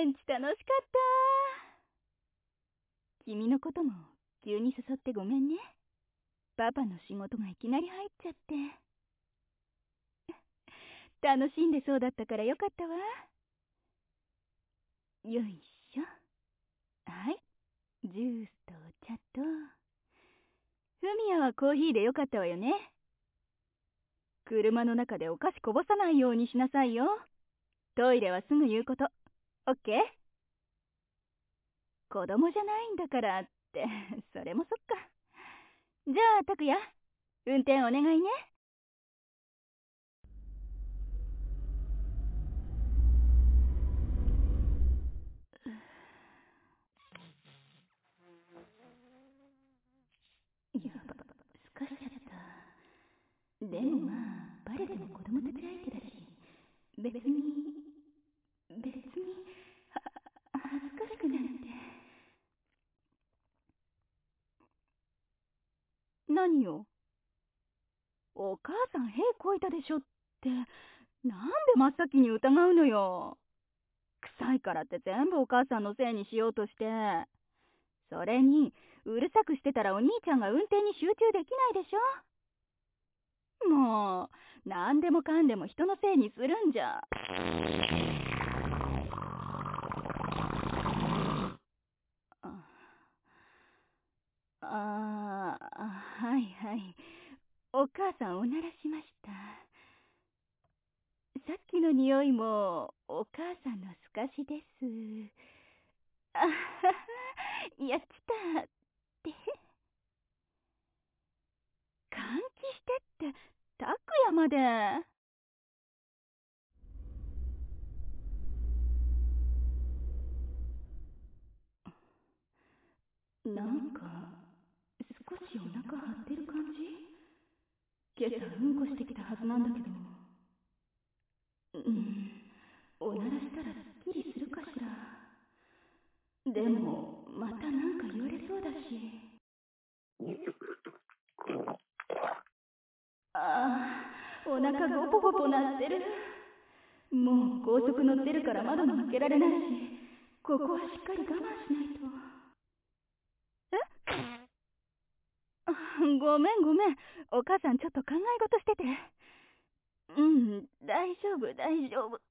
ンチ楽しかった。君のことも急に誘ってごめんね。パパの仕事がいきなり入っちゃって。楽しんでそうだったからよかったわ。よいしょ。はい、ジュースとお茶と。フミヤはコーヒーでよかったわよね。車の中でお菓子こぼさないようにしなさいよ。トイレはすぐ言うこと。オッケー？子供じゃないんだからって、それもそっか。じゃあ、拓也、運転お願いね。やば、すかしちゃった。でもまあ、バレても子供たち相手だし、別に恥ずかしくないって。何よ。お母さん、屁こいたでしょって、なんで真っ先に疑うのよ。臭いからって全部お母さんのせいにしようとして。それに、うるさくしてたらお兄ちゃんが運転に集中できないでしょ。もう、なんでもかんでも人のせいにするんじゃ。はいはい。お母さんおならしました。さっきの匂いもお母さんのすかしです。あはは、やっちたって。換気してって、拓也まで。なんか、少しお腹張ってる感じ？今朝うんこしてきたはずなんだけど。おならしたらすっきりするかしら。でも、またなんか言われそうだし。お腹ゴポゴポなってる。もう高速乗ってるから窓も開けられないし、ここはしっかり我慢しないと。ごめんごめん。お母さんちょっと考え事してて。大丈夫大丈夫。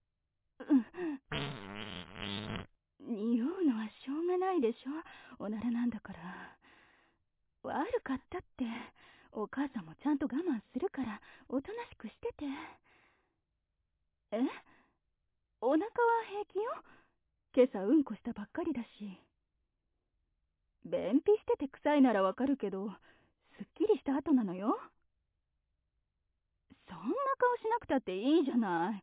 匂うのはしょうがないでしょ。おならなんだから。悪かったって。お母さんもちゃんと我慢するから、おとなしくしてて。え？お腹は平気よ。今朝うんこしたばっかりだし。便秘してて臭いならわかるけど、すっきりした後なのよ。そんな顔しなくたっていいじゃない。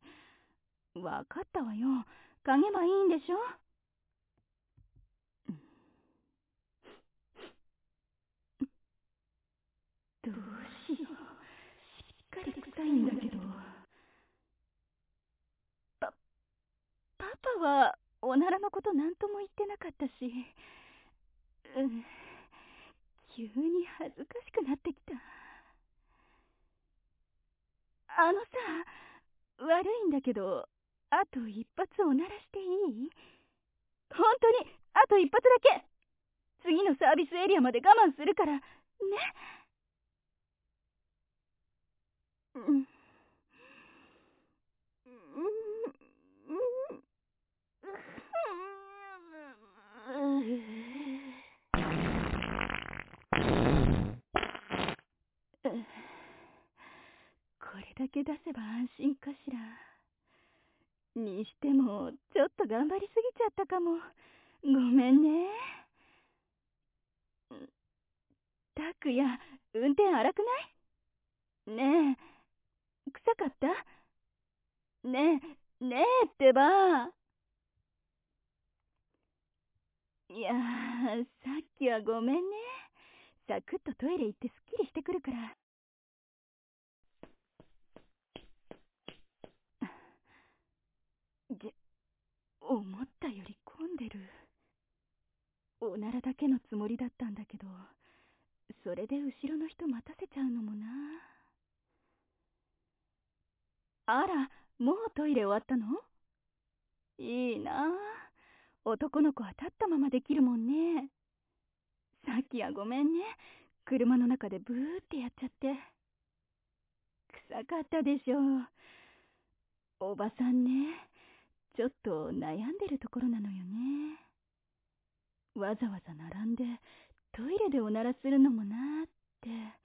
わかったわよ。嗅げばいいんでしょ。どうしよう。しっかり臭いんだけど。パパはおならのことなんとも言ってなかったし、急に恥ずかしくなってきた。あのさ、悪いんだけど、あと一発おならしていい？本当に、あと一発だけ。次のサービスエリアまで我慢するから、ね。うん。これだけ出せば安心かしら。にしても、ちょっと頑張りすぎちゃったかも。ごめんね。拓也、運転荒くない？ねえ、臭かった？ねえ、ねえってば。いやー、さっきはごめんね。サクッとトイレ行ってすっきりしてくるから。思ったより混んでる。おならだけのつもりだったんだけど、それで後ろの人待たせちゃうのもな。あら、もうトイレ終わったの？いいなあ。 男の子は立ったままできるもんね。さっきはごめんね。車の中でブーってやっちゃって。臭かったでしょう。おばさんね、ちょっと悩んでるところなのよね。わざわざ並んでトイレでおならするのもなーって。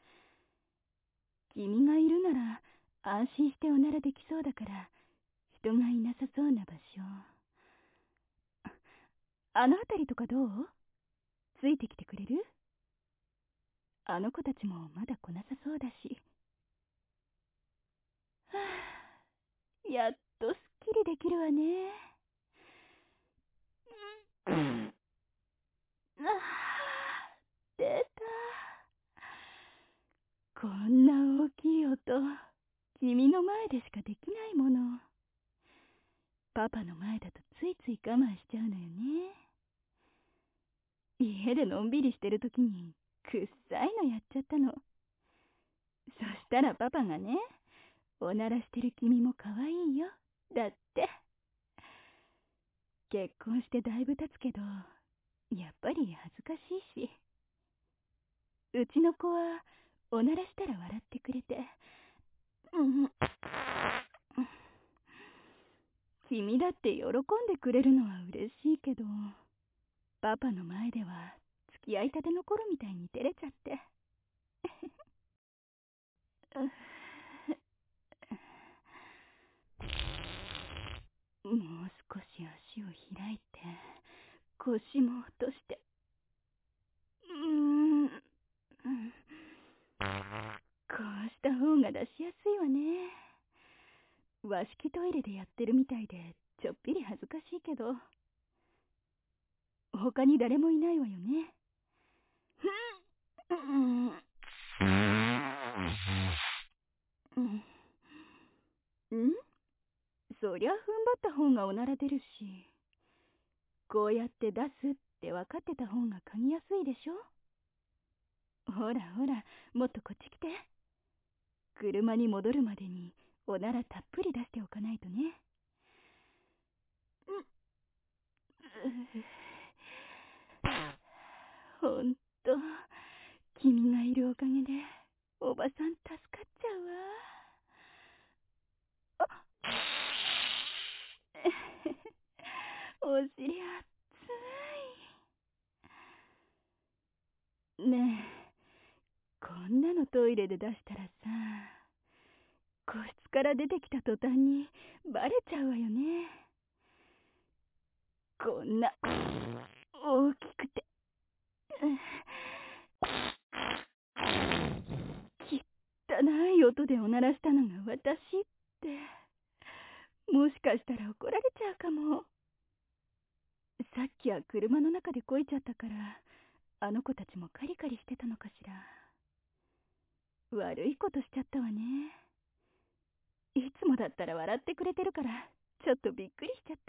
君がいるなら安心しておならできそうだから人がいなさそうな場所。あの辺りとかどう？ついてきてくれる？あの子たちもまだ来なさそうだし。はあ、やっとすっきりできるわね。うん、ああ、出た。こんな大きい音、君の前でしかできないもの。パパの前だとついつい我慢しちゃうのよね。家でのんびりしてるときにくっさいのやっちゃったの。そしたらパパがね、おならしてる君も可愛いよ、だって。結婚してだいぶ経つけど、やっぱり恥ずかしいし。うちの子はおならしたら笑ってくれて、うん、君だって喜んでくれるのは嬉しいけど、パパの前では付き合いたての頃みたいに照れちゃって。もう少し足を開いて腰も落として、こうした方が出しやすいわね。和式トイレでやってるみたいでちょっぴり恥ずかしいけど、他に誰もいないわよね。そりゃ踏ん張った方がおなら出るし、こうやって出すって分かってた方が嗅ぎやすいでしょ。ほらほら、もっとこっち来て。車に戻るまでにおならたっぷり出しておかないとね。ほんと、君がいるおかげでおばさん助かっちゃうわ。お尻熱い。ねえ、こんなのトイレで出したらさ、個室から出てきた途端にバレちゃうわよね。こんな大きくて汚い音でおならしたのが私って、もしかしたら怒られちゃうかも。さっきは車の中でこいちゃったから、あの子たちもカリカリしてたのかしら。悪いことしちゃったわね。いつもだったら笑ってくれてるからちょっとびっくりしちゃった。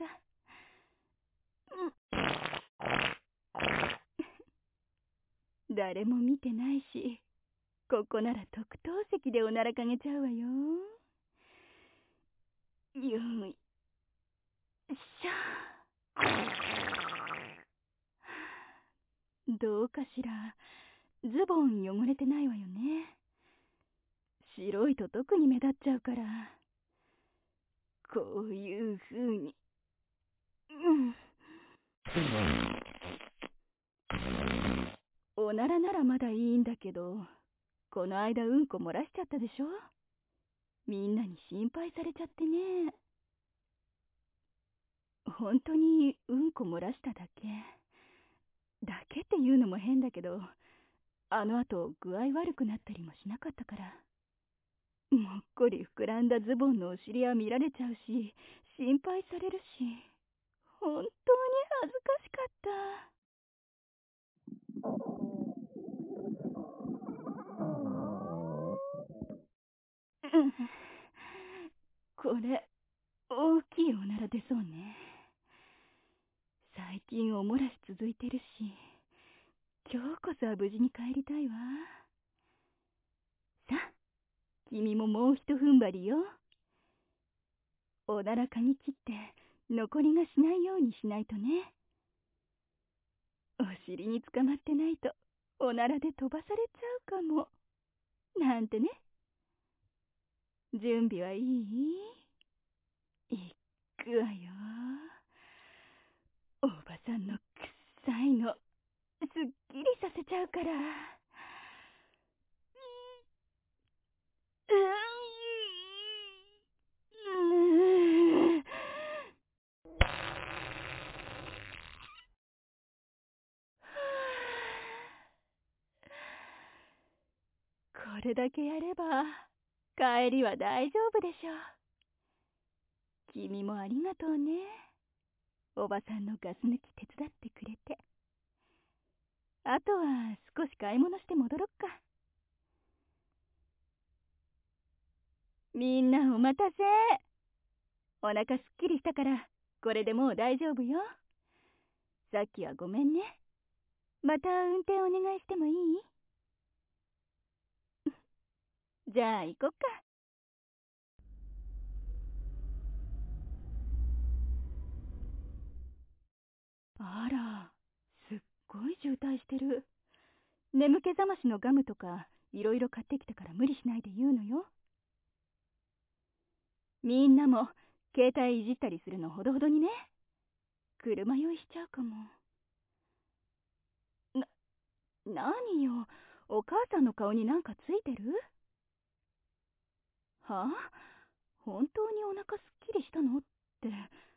誰も見てないし、ここなら特等席でおならかげちゃうわよ。よいしょ。どうかしら、ズボン汚れてないわよね。白いと特に目立っちゃうから、こういう風に。おならならまだいいんだけど、この間うんこ漏らしちゃったでしょ。みんなに心配されちゃってね。本当にうんこ漏らしただけ。だけっていうのも変だけど、あの後具合悪くなったりもしなかったから。もっこり膨らんだズボンのお尻は見られちゃうし、心配されるし、本当に恥ずかしかった。うん、これ大きいおなら出そうね。最近お漏らし続いてるし、今日こそは無事に帰りたいわ。さあ、君ももうひと踏ん張りよ。おならかぎ切って残りがしないようにしないとね。 お尻に捕まってないとおならで飛ばされちゃうかも。なんてね。準備はいい？いくわよ。おばさんの臭いの、すっきりさせちゃうから。これだけやれば帰りは大丈夫でしょう。君もありがとうね。おばさんのガス抜き手伝ってくれて。あとは少し買い物して戻ろっか。みんなお待たせ。お腹すっきりしたからこれでもう大丈夫よ。さっきはごめんね。また運転お願いしてもいい？じゃあ行こっか。あら、すっごい渋滞してる。眠気覚ましのガムとかいろいろ買ってきたから無理しないで言うのよ。みんなも携帯いじったりするのほどほどにね。車酔いしちゃうかも。何よ、お母さんの顔になんかついてる？はあ？本当にお腹すっきりしたのって。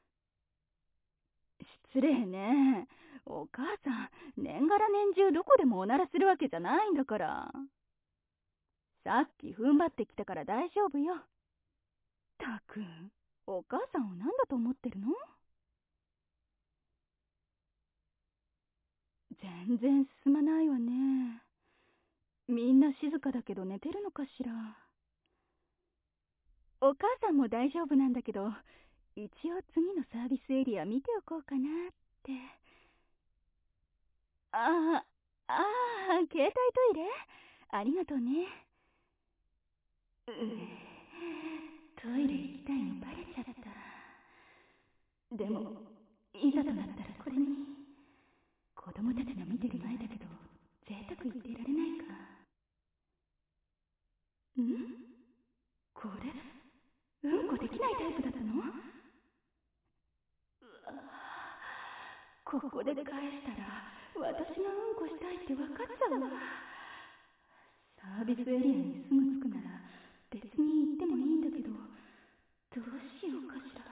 失礼ね。お母さん、年がら年中どこでもおならするわけじゃないんだから。さっき踏ん張ってきたから大丈夫よ。たく、お母さんを何だと思ってるの？全然進まないわね。みんな静かだけど寝てるのかしら。お母さんも大丈夫なんだけど、一応次のサービスエリア見ておこうかなって。ああ、携帯トイレありがとうね。トイレ行きたいのバレちゃった。でも、いざとなったらこれに。子供たちが見てる前だけど、贅沢言ってられないか。これ、うんこできないタイプだったの？ここで返したら、私がうんこしたいって分かっちゃうわ。サービスエリアにすぐ着くなら、別に行ってもいいんだけど、どうしようかしら。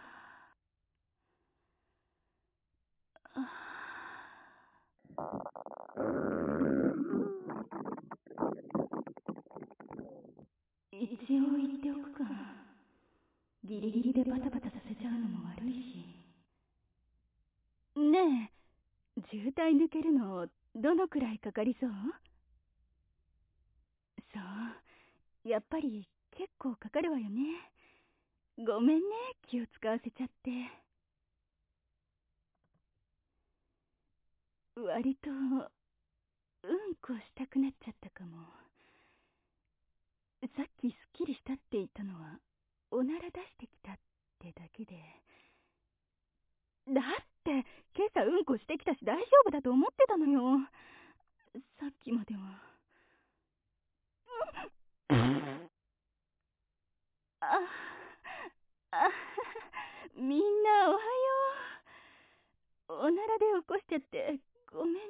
一応言っておくか。ギリギリでバタバタさせちゃうのも悪いし。ねえ、渋滞抜けるのどのくらいかかりそう？そう、やっぱり結構かかるわよね。ごめんね、気を使わせちゃって。割とうんこしたくなっちゃったかも。さっきすっきりしたって言ったのはおなら出してきたってだけで。だって今朝うんこしてきたし大丈夫だと思ってたのよ。さっきまでは。ああ、みんなおはよう。おならで起こしちゃってごめんね。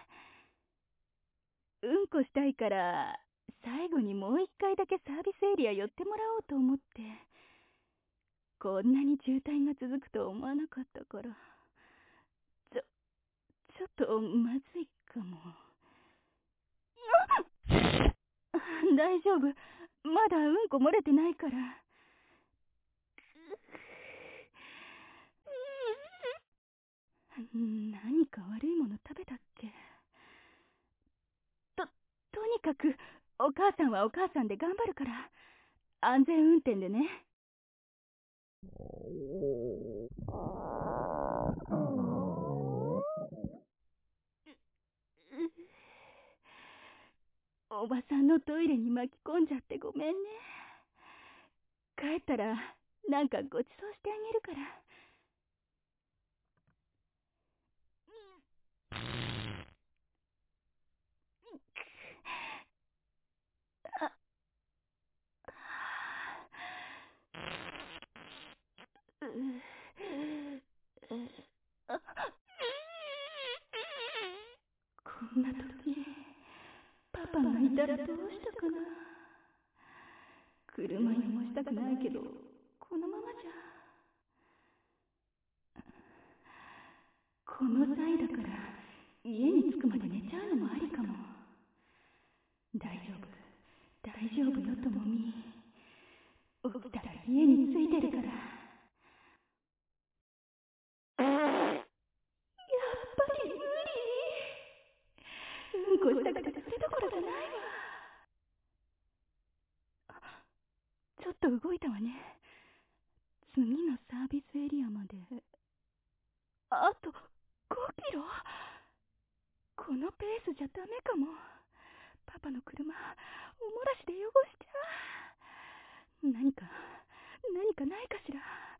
うんこしたいから最後にもう一回だけサービスエリア寄ってもらおうと思って。こんなに渋滞が続くと思わなかったから。ちょっとまずいかも。大丈夫。まだうんこ漏れてないから。何か悪いもの食べたっけ？とにかく、お母さんはお母さんで頑張るから。安全運転でね。おばさんのトイレに巻き込んじゃってごめんね。帰ったらなんかごちそうしてあげるから。 パがいたらどうしたかな。車にもしたくないけど、このままじゃ。この際だから家に着くまで寝ちゃうのもありかも。大丈夫、大丈夫よともみ。起きたら家に着いてるから。やっぱり無理。うんこしたくてそれどころじゃないわ。ちょっと動いたわね。次のサービスエリアまであと5キロ。このペースじゃダメかも。パパの車おもらしで汚しちゃう。何かないかしら。